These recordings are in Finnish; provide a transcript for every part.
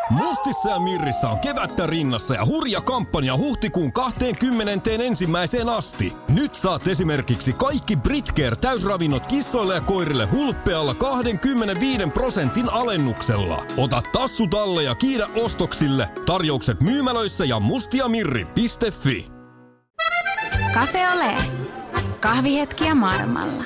Mustissa ja Mirrissä on kevättä rinnassa ja hurja kampanja huhtikuun 21. asti. Nyt saat esimerkiksi kaikki Britcare täysravinnot kissoille ja koirille hulppealla 25% alennuksella. Ota tassu talle ja kiidä ostoksille. Tarjoukset myymälöissä ja mustiamirri.fi. Cafe Ole. Kahvihetkiä maailmalla.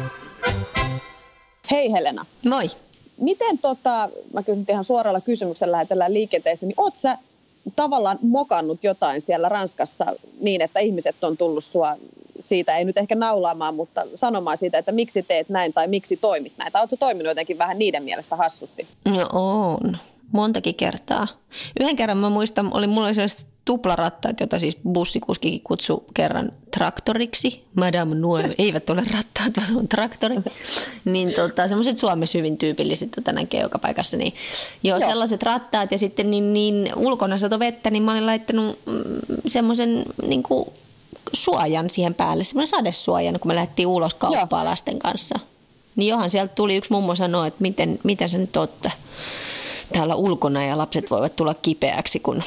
Hei Helena. Moi. Miten mä kysyn ihan suoralla kysymyksellä lähetellään liikenteeseen, niin oot sä tavallaan mokannut jotain siellä Ranskassa niin, että ihmiset on tullut sua siitä, ei nyt ehkä naulaamaan, mutta sanomaan siitä, että miksi teet näin tai miksi toimit näin? Tai ootko toiminut jotenkin vähän niiden mielestä hassusti? No on. Montakin kertaa. Yhden kerran mä muistan, mulla oli sellaiset tuplarattaat, jota siis bussikuskikin kutsui kerran traktoriksi. Madame Noël, eivät ole rattaat, vaan se on traktori. Niin semmoiset Suomessa hyvin tyypilliset, näkee joka paikassa. Niin, joo, sellaiset rattaat ja sitten niin ulkona sato vettä, niin mä olin laittanut semmoisen niin kuin suojan siihen päälle, semmoinen sadesuojan, kun me lähdettiin ulos kauppaa lasten kanssa. Niin johan sieltä tuli yksi mummo sanoa, että miten sä nyt oot täällä ulkona ja lapset voivat tulla kipeäksi, kun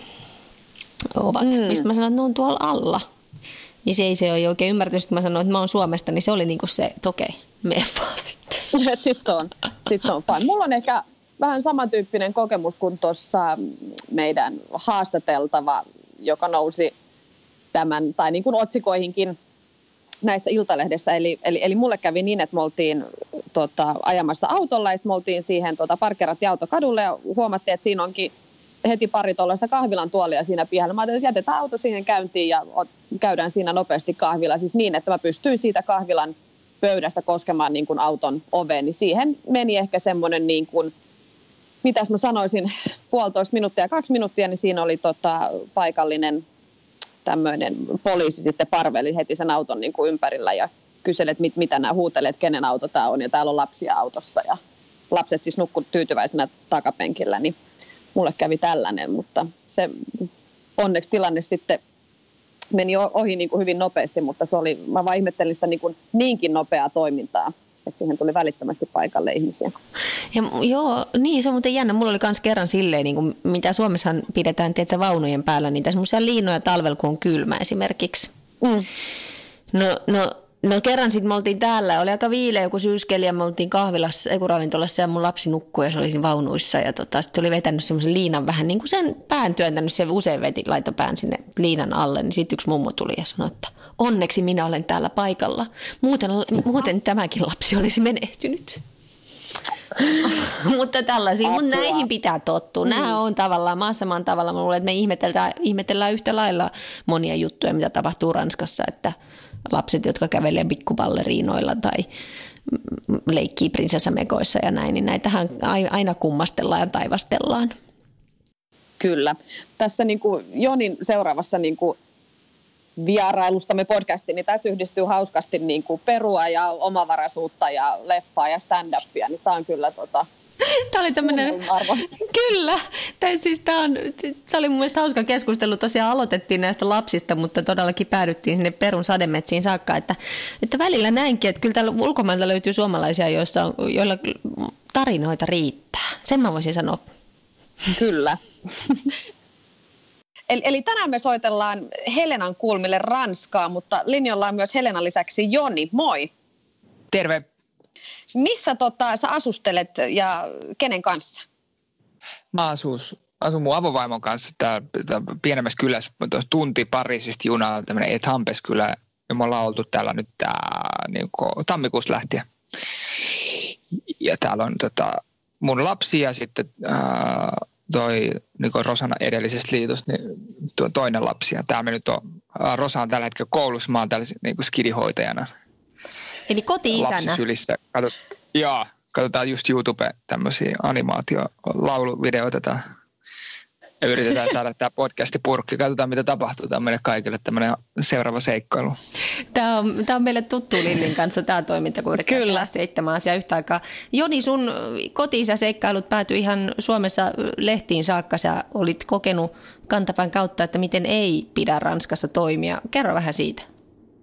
ovat. Mistä mä sanoin, että ne on tuolla alla. Niin se ei oikein ymmärtänyt, että mä sanoin, että mä oon Suomesta, niin se oli niinku se, että okei, mene vaan sitten. Sitten se on fine. Mulla on ehkä vähän samantyyppinen kokemus kuin tuossa meidän haastateltava, joka nousi tämän, tai niin kuin otsikoihinkin näissä Iltalehdessä. Eli mulle kävi niin, että me oltiin ajamassa autolla ja sitten me oltiin siihen parkkeerattiin autokadulle ja huomattiin, että siinä onkin heti pari tuollaista kahvilan tuolia siinä pihalla. Mä ajattelin, että jätetään auto siihen käyntiin ja käydään siinä nopeasti kahvilla. Siis niin, että mä pystyin siitä kahvilan pöydästä koskemaan niin kuin auton oveen. Niin siihen meni ehkä semmoinen, niin kuin, mitäs mä sanoisin, 1,5 minuuttia, 2 minuuttia, niin siinä oli paikallinen tämmöinen poliisi sitten parveli heti sen auton niin kuin ympärillä ja kyseli, että mitä nämä huutelee, että kenen auto tämä on ja täällä on lapsia autossa ja lapset siis nukkui tyytyväisenä takapenkillä, niin mulle kävi tällainen, mutta se onneksi tilanne sitten meni ohi niin kuin hyvin nopeasti, mutta mä vaan ihmettelin sitä niinkin nopeaa toimintaa, että siihen tuli välittömästi paikalle ihmisiä. Ja joo, niin se on muuten jännä. Mulla oli myös kerran silleen, niin kuin, mitä Suomessa pidetään tiedätkö, vaunujen päällä, niitä semmoisia liinoja talvella, kun on kylmä esimerkiksi. No kerran sitten me oltiin täällä, oli aika viileä joku syyskeli ja me oltiin kahvilassa, ravintolassa ja mun lapsi nukkui ja se oli siinä vaunuissa ja sitten oli vetänyt semmoisen liinan vähän niin kuin sen pään työntänyt, se usein laittoi pään sinne liinan alle, niin sitten yksi mummo tuli ja sanoi, että onneksi minä olen täällä paikalla, muuten tämäkin lapsi olisi menehtynyt. Mutta tällaisia, mutta näihin pitää tottua. Nämä on tavallaan maassa maan tavalla. Mä luulen, että me ihmetellään yhtä lailla monia juttuja, mitä tapahtuu Ranskassa, että lapset, jotka kävelee pikkupalleriinoilla tai leikkii prinsessamekoissa ja näin, niin näitähän aina kummastellaan ja taivastellaan. Kyllä. Tässä niin kuin Jonin seuraavassa niin kuin vierailustamme podcastiin, niin tässä yhdistyy hauskasti niin kuin perua ja omavaraisuutta ja leffaa ja stand-upia, niin tämä on kyllä Tämä oli tämmöinen, kyllä. Tämä oli mun mielestä hauska keskustelu. Tosiaan aloitettiin näistä lapsista, mutta todellakin päädyttiin sinne Perun sademetsiin saakka. Että välillä näinkin, että kyllä täällä ulkomailta löytyy suomalaisia, joilla tarinoita riittää. Sen mä voisin sanoa. Kyllä. Eli tänään me soitellaan Helenan kulmille Ranskaa, mutta linjalla on myös Helenan lisäksi Joni. Moi. Terve. Missä sä asustelet ja kenen kanssa? Mä asun mun avovaimon kanssa täällä pienemmässä kylässä, tunti Pariisista junalla, tämmöinen Etampes-kylä. Ja me ollaan oltu täällä nyt niin tammikuussa lähtien. Ja täällä on mun lapsi ja sitten toi niin Rosana edellisestä liitosta, niin tuo toinen lapsi. Ja täällä me nyt on, Rosa on tällä hetkellä koulussa, mä oon täällä niin skidihoitajana. Eli koti-isänä. Katsotaan just YouTube tämmöisiä animaatio-lauluvideoita ja yritetään saada tämä podcasti purkki. Katsotaan, mitä tapahtuu. Tämä on meille kaikille tämmöinen seuraava seikkailu. Tämä on meille tuttu Lillin kanssa tämä toiminta, kun yritetään 7 asiaa yhtä aikaa. Joni, sun koti-isäseikkailut päätyi ihan Suomessa lehtiin saakka. Sä olit kokenut kantapään kautta, että miten ei pidä Ranskassa toimia. Kerro vähän siitä.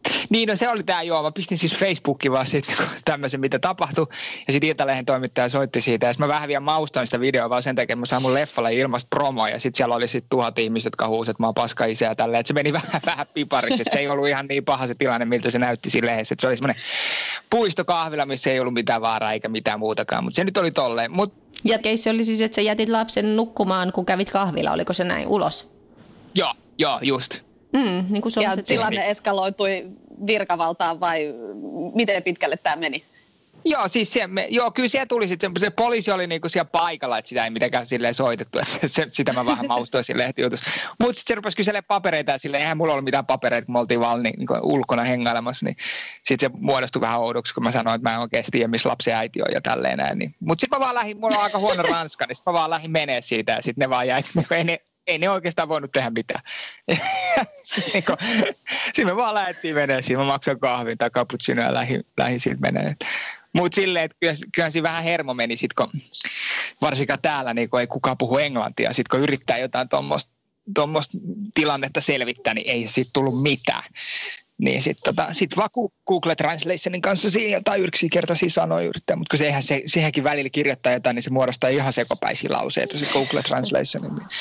Niin, no se oli tämä joo. Mä pistin siis Facebookiin vaan sitten tämmöisen, mitä tapahtui. Ja sitten Iltalehden toimittaja soitti siitä. Ja sitten mä vähän vielä maustoin sitä videoa vaan sen takia, että mä saan mun leffalle ilmasta promoa. Ja sitten siellä oli sitten 1000 ihmistä, jotka huusivat, että mä oon paska isä ja tälleen. Että se meni vähän pipariksi. Että se ei ollut ihan niin paha se tilanne, miltä se näytti siinä lehdessä. Että se oli semmoinen puistokahvila, missä ei ollut mitään vaaraa eikä mitään muutakaan. Mutta se nyt oli tolleen. Ja keissi oli siis, että sä jätit lapsen nukkumaan, kun kävit kahvilla. Oliko se näin ulos? Joo, just. Niin kuin ja tilanne eskaloitui virkavaltaan vai miten pitkälle tämä meni? Joo, siis kyllä siellä tuli sitten, se poliisi oli niinku siellä paikalla, että sitä ei mitenkään silleen soitettu, että sitä mä vähän maustoin siinä lehtijutussa. Mutta sitten se rupesi kyselemään papereita ja silleen, eihän mulla ollut mitään papereita, kun me oltiin vaan niinku ulkona hengailemassa, niin sitten se muodostui vähän oudoksi, kun mä sanoin, että mä en oikeasti tiedä, missä lapsen äiti on ja tälleen näin. Niin. Mutta sitten mä vaan lähdin, mulla on aika huono ranska, niin sitten mä vaan lähdin menee siitä ja sitten ne vaan jäi, ei ne oikeastaan voinut tehdä mitään. Sitten me vaan lähdettiin menee siinä, mä maksoin kahvin tai cappuccino ja lähdin siitä menee. Mutta silleen, että kyllähän siinä vähän hermo meni sit, kun varsinkaan täällä niin kun ei kukaan puhu englantia. Sitten kun yrittää jotain tuommoista tilannetta selvittää, niin ei siitä tullut mitään. Niin sitten sit vaan Google Translationin kanssa siihen jotain yksinkertaisia sanoja yrittää. Mutta kun siihenkin välillä kirjoittaa jotain, niin se muodostaa ihan sekopäisiä lauseita, se Google Translationin. Niin.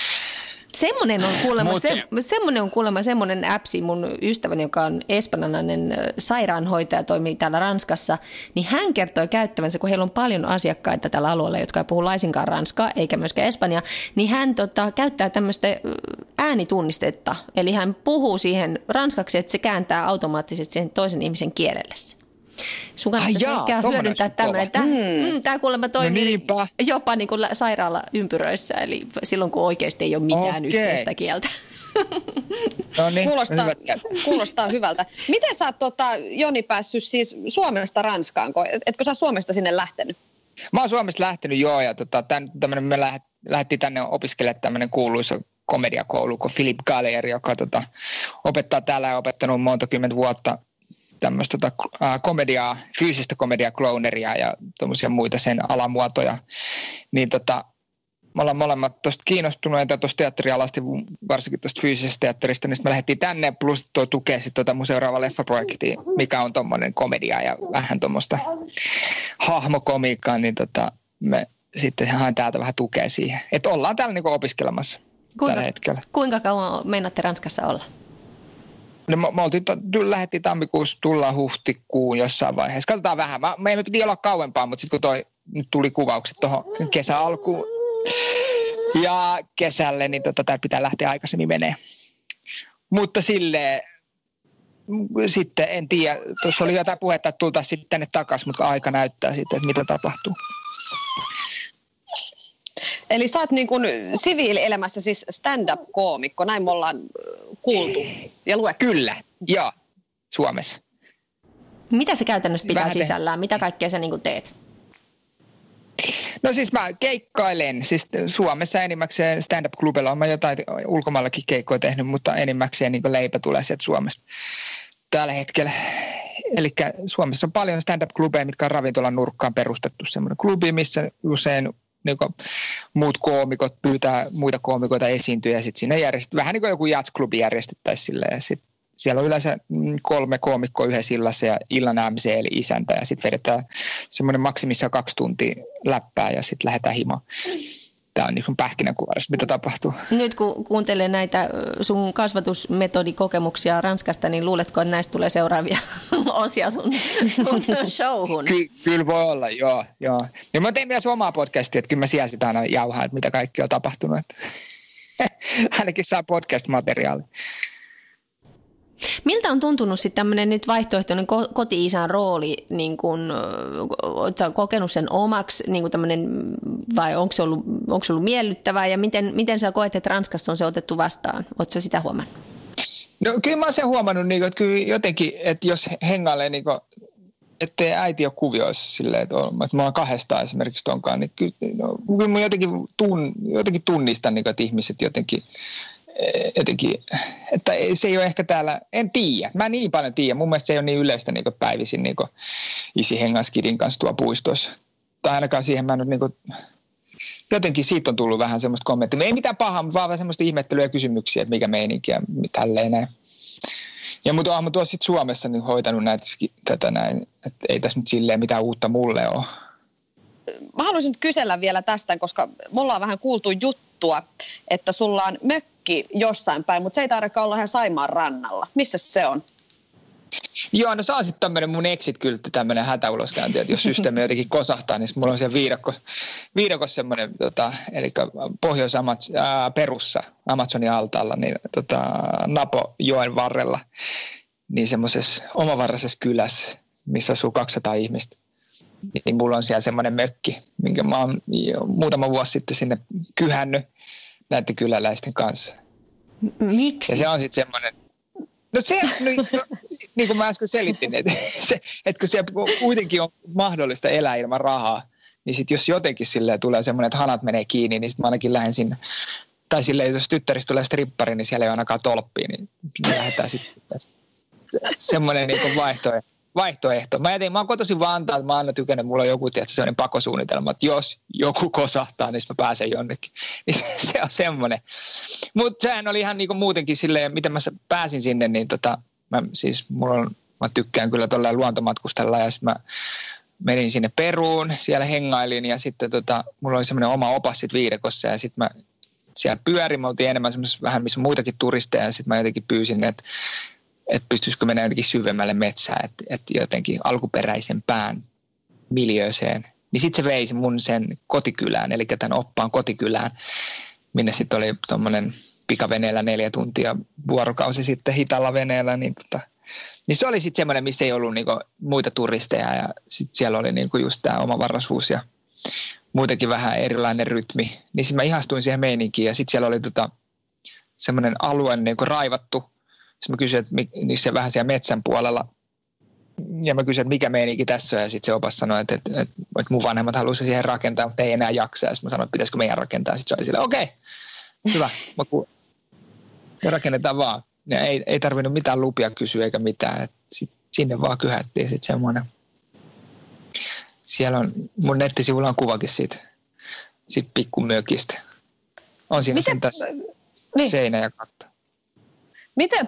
Semmoinen on kuulemma semmoinen appsi, mun ystäväni, joka on espanjalainen sairaanhoitaja, toimii täällä Ranskassa, niin hän kertoi käyttävänsä, kun heillä on paljon asiakkaita tällä alueella, jotka ei puhu laisinkaan ranskaa eikä myöskään espanjaa, niin hän käyttää tämmöistä äänitunnistetta, eli hän puhuu siihen ranskaksi, että se kääntää automaattisesti sen toisen ihmisen kielelle. Sun kannattaisi ehkä hyödyntää tämmöinen. Tämä kuulemma toimii jopa niin kuin sairaalaympyröissä, eli silloin kun oikeasti ei ole mitään yhteistä kieltä. No niin, kuulostaa hyvältä. Miten sä oot, Joni, päässyt siis Suomesta Ranskaan? Etkö sä Suomesta sinne lähtenyt? Mä oon Suomesta lähtenyt, joo, ja me lähdettiin tänne opiskelemaan tämmöinen kuuluisa komediakoulu kuin Philippe Gallier, joka opettaa täällä ja opettanut monta kymmentä vuotta tämmöistä komediaa, fyysistä komediaa, clowneria ja tuommoisia muita sen alamuotoja. Niin me ollaan molemmat tuosta kiinnostuneita tuosta teatterialasta, varsinkin tuosta fyysisestä teatterista, niin me lähdettiin tänne, plus tuo tukee sitten mun seuraava leffaprojekti, mikä on tuommoinen komedia ja vähän tuommoista hahmokomiikkaa, niin me sitten haen täältä vähän tukea siihen. Että ollaan täällä niinku opiskelemassa tällä hetkellä. Kuinka kauan meinaatte Ranskassa olla? No, me lähdettiin tammikuussa, tullaan huhtikuun jossain vaiheessa. Katsotaan vähän. Meidän piti olla kauempaa, mutta sitten kun nyt tuli kuvaukset tuohon kesän alkuun ja kesälle, niin tämä pitää lähteä aikaisemmin menee. Mutta silleen, sitten en tiedä, tuossa oli jotain puhetta, että tultaisiin sitten tänne takaisin, mutta aika näyttää sitten, että mitä tapahtuu. Eli sä oot niin kuin siviilielämässä siis stand-up-koomikko, näin me ollaan kuultu ja luettu. Kyllä, joo, Suomessa. Mitä se käytännössä pitää sisällään? Mitä kaikkea sä niin kuin teet? No siis mä keikkailen, siis Suomessa enimmäkseen stand-up-klubilla on mä jotain ulkomaillakin keikkoja tehnyt, mutta enimmäkseen niin kuin leipä tulee sieltä Suomesta tällä hetkellä. Eli Suomessa on paljon stand-up-klubeja, mitkä on ravintolan nurkkaan perustettu semmoinen klubi, missä usein niin muut koomikot pyytää muita koomikoita esiintyä ja sitten siinä vähän niin kuin joku jatsklubi järjestettäisiin sille ja sitten siellä on yleensä 3 koomikkoa yhdessä illassa ja illan MC eli isäntä ja sitten vedetään semmoinen maksimissaan 2 tuntia läppää ja sitten lähdetään himaan. Tämä on niin kuin pähkinänkuvaus, mitä tapahtuu. Nyt kun kuuntelee näitä sun kasvatusmetodikokemuksia Ranskasta, niin luuletko, että näistä tulee seuraavia osia sun showhun? Kyllä voi olla, joo. Ja mä tein myös omaa podcastia, että kyllä mä siellä sitä aina jauhaan, että mitä kaikki on tapahtunut. Ainakin saa podcast-materiaalia. Miltä on tuntunut sitten tämmöinen nyt vaihtoehtoinen koti-isän rooli, niin kun, ootko kokenut sen omaksi, niin vai onko se ollut miellyttävää ja miten sä koet, että Ranskassa on se otettu vastaan? Ootko sä sitä huomannut? No kyllä mä oon sen huomannut, niin kuin, että kyllä jotenkin, että jos hengailee, niin kuin, ettei äiti ole kuvioissa silleen, että mä oon 2 esimerkiksi tonkaan, niin kyllä mä jotenkin tunnistan, niin kuin, että ihmiset jotenkin, että se ei ole ehkä täällä, en tiedä, mä niin paljon tiedä, mun mielestä se ei ole niin yleistä niin päivisin niin isi hengaskidin kanssa tuolla puistossa, tai ainakaan siihen mä nyt niin kuin, jotenkin siitä on tullut vähän semmoista kommenttia, ei mitään pahaa, mutta vaan semmoista ihmettelyä ja kysymyksiä, että mikä meininki ja tälleen näin. Ja mutta olen tuossa sitten Suomessa niin hoitanut tätä näin, että ei tässä nyt silleen mitään uutta mulle ole. Mä haluaisin nyt kysellä vielä tästä, koska mulla on vähän kuultu juttua, että sulla on mökki jossain päin, mutta se ei tarvitse olla ihan Saimaan rannalla. Missä se on? Joo, no se on sitten tämmöinen mun exit-kyltti, tämmöinen hätäuloskäynti, että jos systeemi jotenkin kosahtaa, niin mulla on siellä viidakossa semmoinen, eli Perussa, Amazonin altaalla, niin Napojoen varrella, niin semmoisessa omavaraisessa kylässä, missä asuu 200 ihmistä. Niin mulla on siellä semmoinen mökki, minkä mä oon muutama vuosi sitten sinne kyhännyt näiden kyläläisten kanssa. Miksi? Ja se on sitten semmoinen, no se, niin kuin mä äsken selitin, että kun siellä kuitenkin on mahdollista elää ilman rahaa, niin sitten jos jotenkin silleen tulee semmoinen, että hanat menee kiinni, niin sitten mä ainakin lähden sinne. Tai silleen, jos tyttäristä tulee strippari, niin siellä ei ole ainakaan tolppia, niin lähdetään sitten semmoinen niin kuin vaihtoehto. Mä oon kotoisin Vantaalta, mä oon aina tykännyt, mulla on joku sellainen pakosuunnitelma, että jos joku kosahtaa, niin mä pääsen jonnekin. Niin se on semmoinen. Mutta sehän oli ihan niinku muutenkin silleen, miten mä pääsin sinne, niin mä tykkään kyllä tolleen luontomatkustella ja sitten mä menin sinne Peruun, siellä hengailin ja sitten mulla oli semmoinen oma opas sit viidakossa ja sitten mä siellä pyörin, mä oltiin enemmän semmoisessa vähän missä muitakin turisteja ja sitten mä jotenkin pyysin, että pystyisikö mennä jotenkin syvemmälle metsään, että jotenkin alkuperäisempään miljööseen. Niin sitten se vei mun sen kotikylään, eli tämän oppaan kotikylään, minne sitten oli tuommoinen pikaveneellä 4 tuntia vuorokausi sitten hitalla veneellä. Niin se oli sitten semmoinen, missä ei ollut niinku muita turisteja ja sitten siellä oli niinku just tämä omavaraisuus ja muutenkin vähän erilainen rytmi. Niin sitten mä ihastuin siihen meininkiin ja sitten siellä oli semmoinen alue niinku raivattu. Sitten mä kysyin, että niissä vähän siellä metsän puolella, ja mä kysyin, että mikä meininki tässä on, ja sitten se opas sanoi, että mun vanhemmat halusivat siihen rakentaa, mutta ei enää jaksa, ja sitten mä sanoin, että pitäisikö meidän rakentaa, sitten se oli silleen, okei, hyvä, ja rakennetaan vaan. Ja ei tarvinnut mitään lupia kysyä eikä mitään, että sinne vaan kyhättiin sitten semmoinen. Siellä on, mun nettisivulla on kuvakin siitä pikkumökistä. On siinä sen tässä seinä ja katto. Miten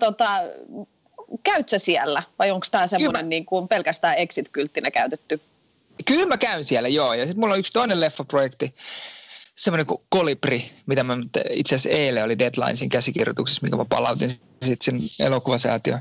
käyt sä siellä vai onko tämä semmoinen niin kuin pelkästään exit-kylttinä käytetty? Kyllä mä käyn siellä, joo. Ja sitten mulla on yksi toinen leffaprojekti, semmoinen kuin Kolibri, mitä mä itse asiassa eilen oli Deadlinesin käsikirjoituksessa, minkä mä palautin sitten sen elokuvasäätiön.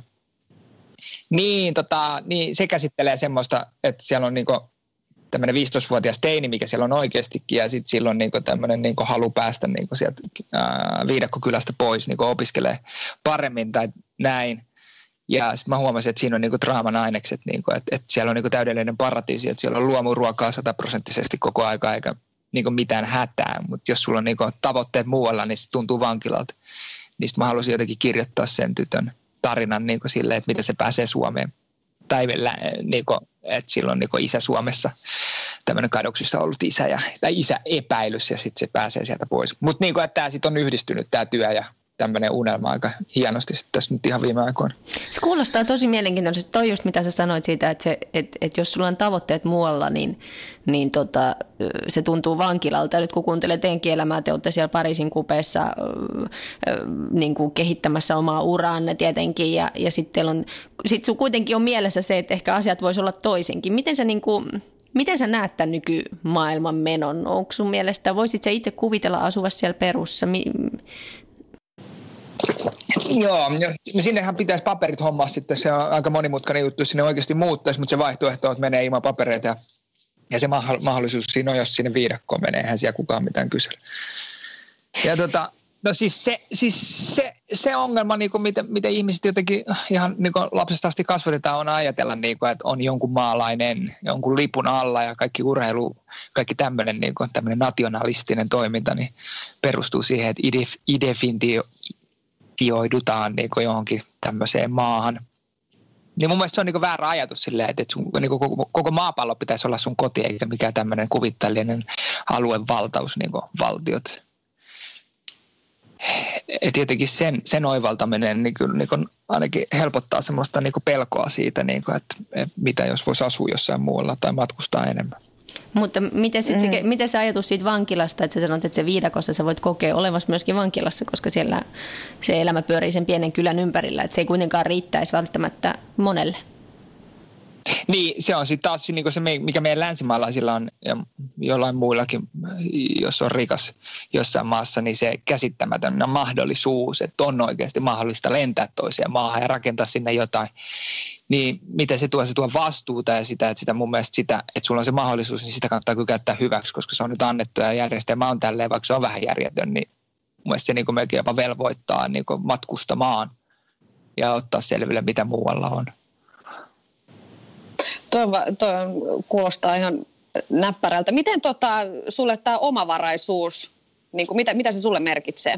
Niin, niin se käsittelee semmoista, että siellä on niinku tämmöinen 15-vuotias teini, mikä siellä on oikeastikin, ja sitten silloin niinku tämmöinen niinku halu päästä niinku sieltä viidakkokylästä pois, niinku opiskelee paremmin tai näin. Ja sitten mä huomasin, että siinä on niinku draaman ainekset, niinku, että siellä on niinku täydellinen paratiisi, että siellä on luomuruokaa 100% koko aika, eikä niinku mitään hätää. Mutta jos sulla on niinku tavoitteet muualla, niin se tuntuu vankilalta. Niin mä halusin jotenkin kirjoittaa sen tytön tarinan niinku silleen, että miten se pääsee Suomeen. Tai niinku, että silloin niinku isä Suomessa tämmöinen kadoksissa ollut isä epäilys ja sitten se pääsee sieltä pois. Mutta niinku, että tämä sitten on yhdistynyt tämä työ ja tämmöinen unelma aika hienosti tässä nyt ihan viime aikoina. Se kuulostaa tosi mielenkiintoisesti. Toi just mitä sä sanoit siitä, että jos sulla on tavoitteet muualla, niin se tuntuu vankilalta. Nyt kun kuuntelee teidänkin elämää, te olette siellä Pariisin kupeessa niin kuin kehittämässä omaa uraanne tietenkin. Ja sitten sun kuitenkin on mielessä se, että ehkä asiat voisi olla toisinkin. Miten sä näet tämän nykymaailman menon? Onko sun mielestä, voisit sä itse kuvitella asuvassa siellä Perussa? Joo, sinnehän pitäisi paperit hommaa sitten, se on aika monimutkainen juttu, jos sinne oikeasti muuttaisi, mutta se vaihtoehto on, että menee ilman papereita ja se mahdollisuus siinä on, jos sinne viidakkoon menee, eihän siellä kukaan mitään kysellä. Ja no siis se ongelma, niin kuin miten ihmiset jotenkin ihan niin kuin lapsesta asti kasvatetaan, on ajatella, niin kuin, että on jonkun maalainen, jonkun lipun alla ja kaikki urheilu, kaikki tämmöinen, niin kuin, tämmöinen nationalistinen toiminta niin perustuu siihen, että identifioidutaan niin kuin johonkin tämmöiseen maahan. Niin mun mielestä se on niin kuin väärä ajatus silleen, että sun, niin kuin koko maapallo pitäisi olla sun koti, eikä mikään tämmöinen kuvitteellinen aluevaltaus, niin kuin valtiot. Et jotenkin sen oivaltaminen niin kuin ainakin helpottaa semmoista niin kuin pelkoa siitä, niin kuin, että mitä jos voisi asua jossain muualla tai matkustaa enemmän. Mutta miten se ajatus siitä vankilasta, että sä sanot, että se viidakossa sä voit kokea olevassa myöskin vankilassa, koska siellä se elämä pyörii sen pienen kylän ympärillä, että se ei kuitenkaan riittäisi välttämättä monelle. Niin, se on sitten taas niin se, mikä meidän länsimaalaisilla on ja jollain muillakin, jos on rikas jossain maassa, niin se käsittämätön mahdollisuus, että on oikeasti mahdollista lentää toiseen maahan ja rakentaa sinne jotain. Niin mitä se tuo vastuuta ja sitä mun mielestä sitä, että sulla on se mahdollisuus, niin sitä kannattaa kyllä käyttää hyväksi, koska se on nyt annettu ja järjestelmä on tälleen, vaikka se on vähän järjetön, niin mun mielestä se niin melkein jopa velvoittaa niin matkustamaan ja ottaa selville, mitä muualla on. Toi kuulostaa ihan näppärältä. Miten sulle tämä omavaraisuus, niin kuin mitä se sulle merkitsee?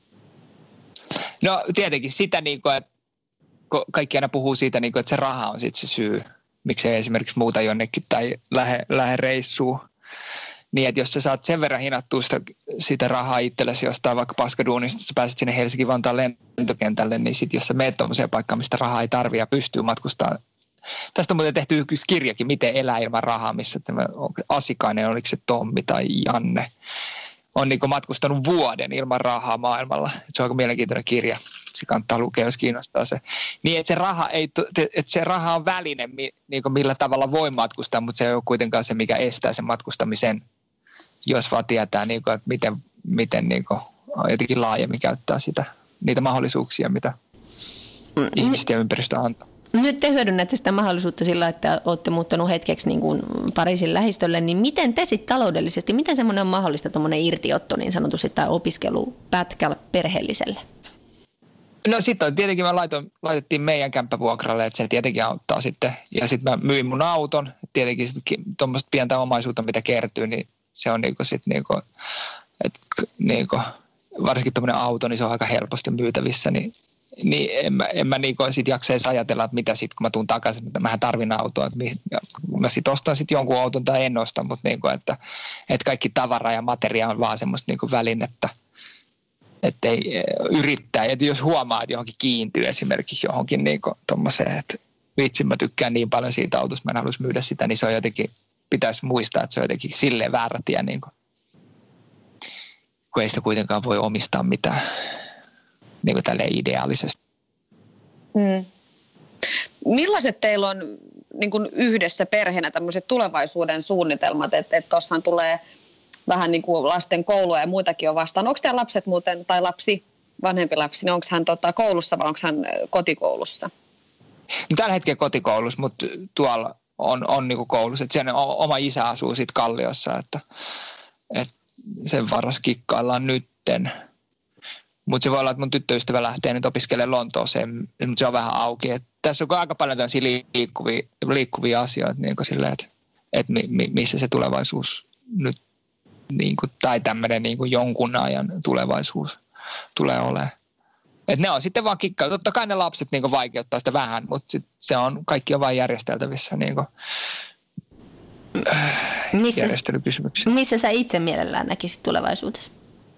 No tietenkin sitä, niin kuin, että kaikki aina puhuu siitä, niin kuin, että se raha on sitten se syy, miksei esimerkiksi muuta jonnekin tai lähde reissuun. Niin, että jos sä saat sen verran hinattua sitä rahaa itsellesi jostain vaikka paskaduunista, että sä pääset sinne Helsinki-Vantaan lentokentälle, niin sitten jos sä meet tuollaiseen paikkaan, mistä rahaa ei tarvitse ja pystyy matkustamaan. Tästä on muuten tehty yksi kirjakin, Miten elää ilman rahaa, missä tämä Asikainen, oliko se Tommi tai Janne, on niin kuin matkustanut vuoden ilman rahaa maailmalla. Se on aika mielenkiintoinen kirja. Se kannattaa lukea, jos kiinnostaa se. Niin, että se raha on väline, niin kuin millä tavalla voi matkustaa, mutta se ei ole kuitenkaan se, mikä estää sen matkustamisen, jos vaan tietää, niin kuin, että miten niin kuin, jotenkin laajemmin käyttää niitä mahdollisuuksia, mitä ihmiset ja ympäristö antaa. Nyt te hyödynnätte sitä mahdollisuutta sillä, että olette muuttanut hetkeksi niin kuin Pariisin lähistölle, niin miten te sitten taloudellisesti, miten semmoinen on mahdollista tuommoinen irtiotto niin sanotusti tai opiskelu pätkällä perheelliselle? No sitten tietenkin me laitettiin meidän kämppävuokralle, että se tietenkin auttaa sitten. Ja sitten mä myin mun auton, tietenkin tuommoista pientä omaisuutta, mitä kertyy, niin se on niinku sitten niinku, varsinkin tuommoinen auto, niin se on aika helposti myytävissä, niin en mä niinku sit jaksa edes ajatella, että mitä sitten, kun mä tuun takaisin, että mähän tarvin autoa, että mä sitten ostan sitten jonkun auton tai en osta, mutta niinku, että kaikki tavara ja materia on vaan semmoista niinku välinettä, että ei yrittää, että jos huomaa, että johonkin kiintyy esimerkiksi johonkin niinku tommoseen, että vitsi mä tykkään niin paljon siitä autosta, mä en halus myydä sitä, niin se on jotenkin, pitäisi muistaa, että se on jotenkin silleen väärä tie, niinku, kun ei sitä kuitenkaan voi omistaa mitään. Niin kuin tälleen ideaalisesti. Millaiset teillä on niin kuin yhdessä perheenä tämmöiset tulevaisuuden suunnitelmat, että tuossahan tulee vähän niin kuin lasten koulua ja muitakin on vastaan. Onko teillä lapset muuten, tai vanhempi lapsi, niin onko hän koulussa vai onko hän kotikoulussa? No, tällä hetkellä kotikoulussa, mutta tuolla on niin kuin koulussa. Että siellä oma isä asuu sitten Kalliossa, että sen varassa kikkaillaan nytten. Mutta se voi olla, että mun tyttöystävä lähtee nyt opiskelemaan Lontooseen, mutta se on vähän auki. Et tässä on aika paljon tämmöisiä liikkuvia asioita, niin silleen, että missä se tulevaisuus nyt, niin kuin, tai tämmöinen niin kuin jonkun ajan tulevaisuus tulee olemaan. Et ne on sitten vaan kikkaa. Totta kai ne lapset niin kuin vaikeuttaa sitä vähän, mutta se on, kaikki on vain järjesteltävissä niin kuin, järjestelykysymyksiä. Missä sä itse mielellään näkisit tulevaisuudessa?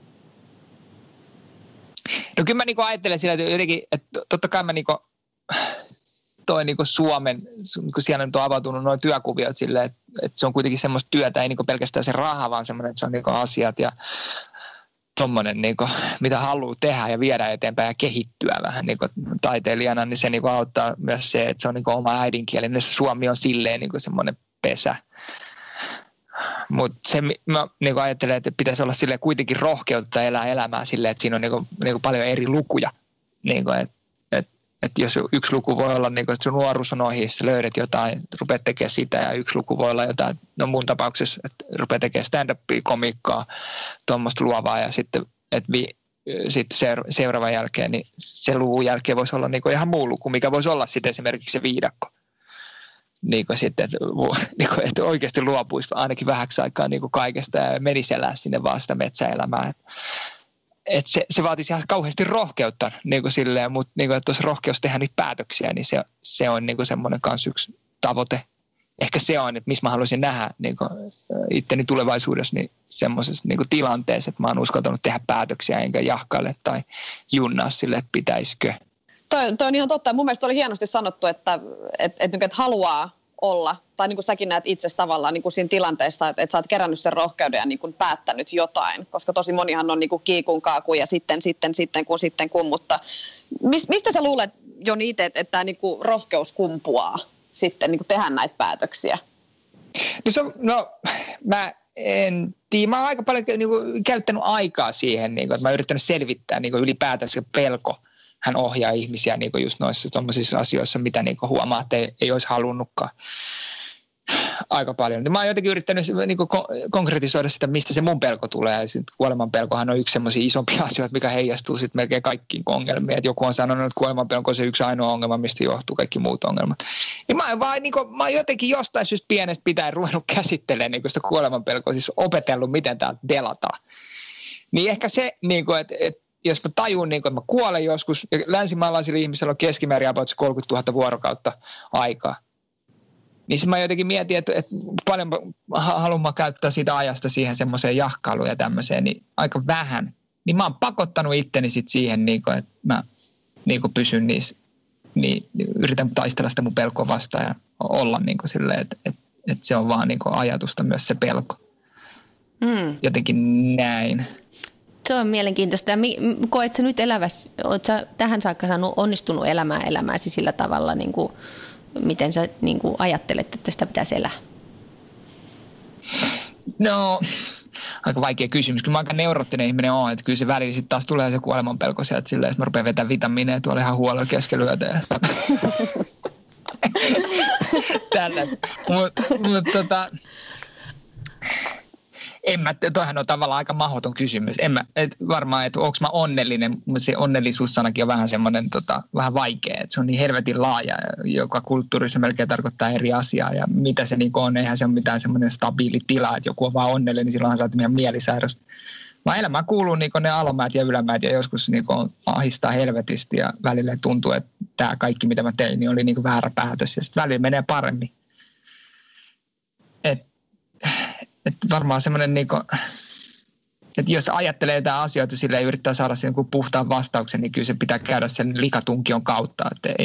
No kyllä mä niinku ajattelen sillä, että jotenkin, että totta kai mä toi Suomen, kun siellä nyt on avautunut nuo työkuviot silleen, että se on kuitenkin semmoista työtä, ei niinku pelkästään se raha, vaan semmoinen, että se on niinku asiat ja tommoinen, niinku, mitä haluaa tehdä ja viedä eteenpäin ja kehittyä vähän niinku taiteilijana, niin se niinku auttaa myös se, että se on niinku oma äidinkieli, niin Suomi on silleen niinku semmoinen pesä. Mutta se mä niinku ajattelen, että pitäisi olla sille kuitenkin rohkeutta elää elämää silleen, että siinä on niinku paljon eri lukuja. Niinku, että jos yksi luku voi olla, niinku, että sun nuoruus on ohi, sä löydät jotain, rupeat tekemään sitä ja yksi luku voi olla jotain, no mun tapauksessa, että rupeat tekemään stand-upia, komiikkaa, tuommoista luovaa ja sitten, sitten seuraavan jälkeen, niin se luvun jälkeen voisi olla niinku ihan muu luku, mikä voisi olla sitten esimerkiksi se viidakko. Niin sitten, että oikeasti luopuisi ainakin vähäksi aikaa niin kaikesta ja menisi elää sinne vaan sitä metsäelämää. Et se vaatisi ihan kauheasti rohkeutta, niin silleen, mutta niin että jos rohkeus tehdä niitä päätöksiä, niin se on niin semmoinen kanssa yksi tavoite. Ehkä se on, että missä mä haluaisin nähdä niin itteni tulevaisuudessa niin semmoisessa niin tilanteessa, että mä oon uskaltanut tehdä päätöksiä enkä jahkaile tai junnaa sille, että pitäisikö. Toi on ihan totta. Mun mielestä oli hienosti sanottu, että haluaa olla, tai niin kuin säkin näet itsestä tavallaan niin kuin siinä tilanteessa, että sä oot kerännyt sen rohkeuden ja niin kuin päättänyt jotain, koska tosi monihan on niin kuin kiikun kaakun ja sitten kun, mutta mistä sä luulet, Joni, itse, että tämä niin kuin rohkeus kumpuaa sitten niin kuin tehdä näitä päätöksiä? Mä en tiedä. Mä oon aika paljon niin kuin, käyttänyt aikaa siihen, niin kuin, että mä oon yrittänyt selvittää niin kuin, ylipäätään se pelko. Hän ohjaa ihmisiä niin kuin just noissa tommosissa asioissa, mitä niin kuin huomaa, että ei olisi halunnutkaan aika paljon. Mä oon jotenkin yrittänyt niin kuin konkretisoida sitä, mistä se mun pelko tulee. Ja sit kuoleman pelkohan on yksi semmoisia isompia asioita, mikä heijastuu sitten melkein kaikkiin ongelmiin. Et joku on sanonut, että kuoleman pelko on se yksi ainoa ongelma, mistä johtuu kaikki muut ongelmat. Ja mä oon jotenkin jostain syystä pienestä pitäen ruvennut käsittelemään niin sitä kuoleman pelkoa, siis opetellut, miten tää delataan. Niin ehkä se, niin kuin, että jos mä tajun, niin kuin, että mä kuolen joskus, ja länsimaalaisilla ihmisillä on keskimäärin about 30 000 vuorokautta aikaa, niin sitten mä jotenkin mietin, että paljon haluan mä käyttää siitä ajasta siihen semmoiseen jahkailuun ja tämmöiseen, niin aika vähän. Niin mä oon pakottanut itteni sitten siihen, niin kuin, että mä niin kuin pysyn niissä, niin yritän taistella sitä mun pelkoa vastaan ja olla niin kuin silleen, että se on vaan niin kuin ajatusta myös se pelko. Jotenkin näin. Se on mielenkiintoista. Ja koet sä nyt oot sä tähän saakka onnistunut elämääsi sillä tavalla, niin kuin, miten sä niin kuin ajattelet, että sitä pitäisi elää? No, aika vaikea kysymys. Kyllä mä aika neuroottinen ihminen oon, että kyllä se välillä sitten taas tulee se kuolemanpelko sieltä silleen, että mä rupean vetämään vitamiineja tuolla ihan huolella keskelyötä. Tällaista. Mutta toihan on tavallaan aika mahdoton kysymys. Varmaan, että onko mä onnellinen, mutta se onnellisuussanakin on vähän semmoinen vähän vaikea. Että se on niin helvetin laaja, joka kulttuurissa melkein tarkoittaa eri asiaa. Ja mitä se niin on, eihän se ole mitään semmoinen stabiili tila, että joku on vaan onnellinen, niin silloinhan sä oot ihan mielisairaus. Vaan elämään kuuluu niin ne alamäät ja ylämäät ja joskus niin ahistaa helvetisti ja välillä tuntuu, että tämä kaikki mitä mä tein niin oli niin väärä päätös ja sitten välillä menee paremmin. Että varmaan semmoinen, niin että jos ajattelee jotain asioita sille ja yrittää saada sen puhtaan vastauksen, niin kyllä se pitää käydä sen likatunkion kautta, että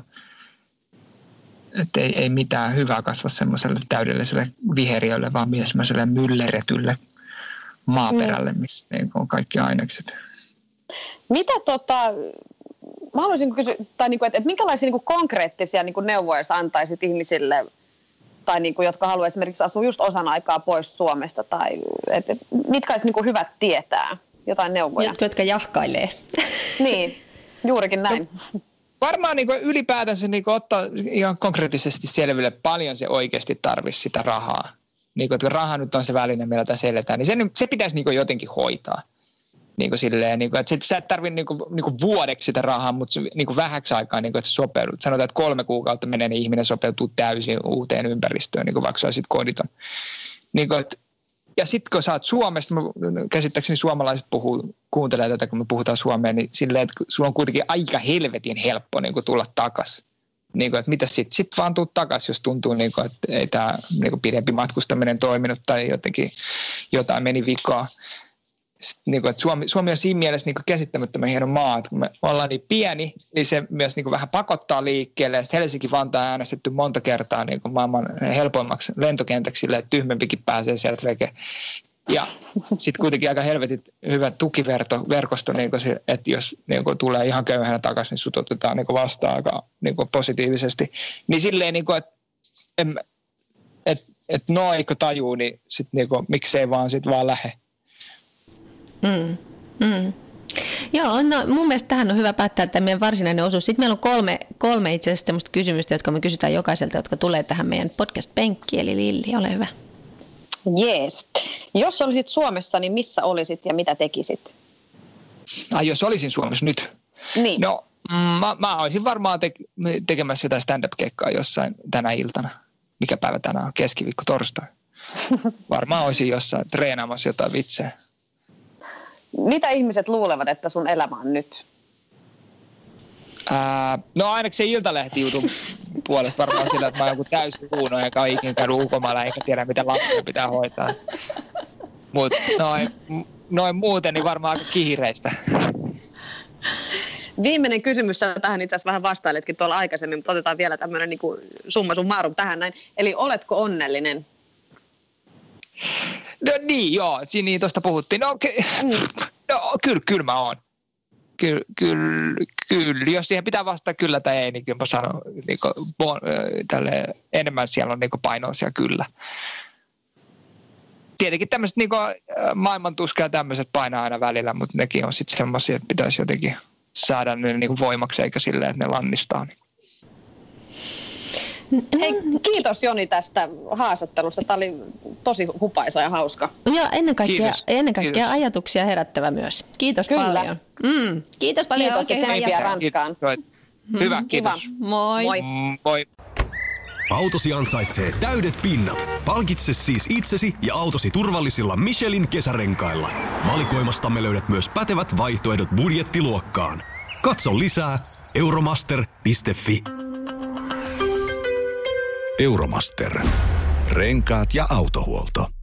ei mitään hyvää kasva semmoiselle täydelliselle viheriölle, vaan myös semmoiselle mylleretylle maaperälle, missä on kaikki ainekset. Mitä mä haluaisin kysyä, tai että minkälaisia konkreettisia neuvoja sä antaisit ihmisille, tai jotka haluaa esimerkiksi asua just osan aikaa pois Suomesta, tai mitkä olisi hyvät tietää, jotain neuvoja? Jotka jahkailee. Niin, juurikin näin. No, varmaan ylipäätänsä ottaa ihan konkreettisesti selville, paljon se oikeasti tarvitsisi sitä rahaa. Että raha nyt on se väline, millä tässä eletään, niin se pitäisi jotenkin hoitaa. Että sä et tarvitse vuodeksi sitä rahaa, mutta vähäksi aikaa, että sä sopeudut. Sanotaan, että 3 kuukautta menee, niin ihminen sopeutuu täysin uuteen ympäristöön, vaikka sä olisit koditon. Ja sitten kun sä oot Suomesta, käsittääkseni suomalaiset kuuntelee tätä, kun me puhutaan suomea, niin silleen, että sulla on kuitenkin aika helvetin helppo tulla takaisin. Että mitä sitten? Sitten vaan tuu takaisin, jos tuntuu, että ei tämä pidempi matkustaminen toiminut tai jotain meni vikaa. Että Suomi on siinä mielessä käsittämättömän hieno maa, että kun me ollaan niin pieni, niin se myös vähän pakottaa liikkeelle. Sitten Helsinki-Vantaa on äänestetty monta kertaa maailman helpoimmaksi lentokentäksi silleen, että tyhmempikin pääsee sieltä veke. Ja sitten kuitenkin aika helvetit hyvä tukiverkosto, että jos tulee ihan köyhänä takaisin, niin sut otetaan vastaan aika positiivisesti. Niin silleen, että eikö tajuu, niin sitten miksei vaan sitten vaan lähde. Joo, no mun mielestä tähän on hyvä päättää tämä meidän varsinainen osuus. Sitten meillä on kolme itse asiassa tämmöistä kysymystä, jotka me kysytään jokaiselta, jotka tulee tähän meidän podcast-penkkiin. Eli Lilli, ole hyvä. Jees. Jos olisit Suomessa, niin missä olisit ja mitä tekisit? Jos olisin Suomessa nyt? Niin. No, mä olisin varmaan tekemässä jotain stand-up-keikkaa jossain tänä iltana. Mikä päivä tänään on? Keskiviikko, torstai. Varmaan olisin jossain treenaamassa jotain vitsejä. Mitä ihmiset luulevat, että sun elämä on nyt? No ainakin se Iltalehti-jutun puolesta varmaan sillä, että mä oon joku täysin uuno, eikä ole ikinä käynyt ulkomailla, eikä tiedä, mitä lapsia pitää hoitaa. Mutta noin muuten, niin varmaan aika kiireistä. Viimeinen kysymys, sä tähän itse asiassa vähän vastailetkin tuolla aikaisemmin, mutta otetaan vielä tämmöinen niin kuin summa summarum tähän näin. Eli oletko onnellinen? No niin, joo, niin tuosta puhuttiin. No, kyllä mä oon. Kyllä, jos siihen pitää vastata kyllä tai ei, niin kyllä mä sanon, enemmän siellä on painoa siellä kyllä. Tietenkin tämmöiset maailman tuska ja tämmöiset painaa aina välillä, mutta nekin on sitten semmoisia, että pitäisi jotenkin saada ne voimaksi eikä silleen, että ne lannistaa. Hei, kiitos Joni tästä haastattelusta. Tämä oli tosi hupaisa ja hauska. Ja ennen kaikkea ajatuksia herättävä myös. Kiitos paljon. Kiitos paljon. Kiitos ja tsemppiä Ranskaan. Hyvä, kiitos. Moi. Moi. Autosi ansaitsee täydet pinnat. Palkitse siis itsesi ja autosi turvallisilla Michelin kesärenkailla. Valikoimastamme löydät myös pätevät vaihtoehdot budjettiluokkaan. Katso lisää euromaster.fi. Euromaster. Renkaat ja autohuolto.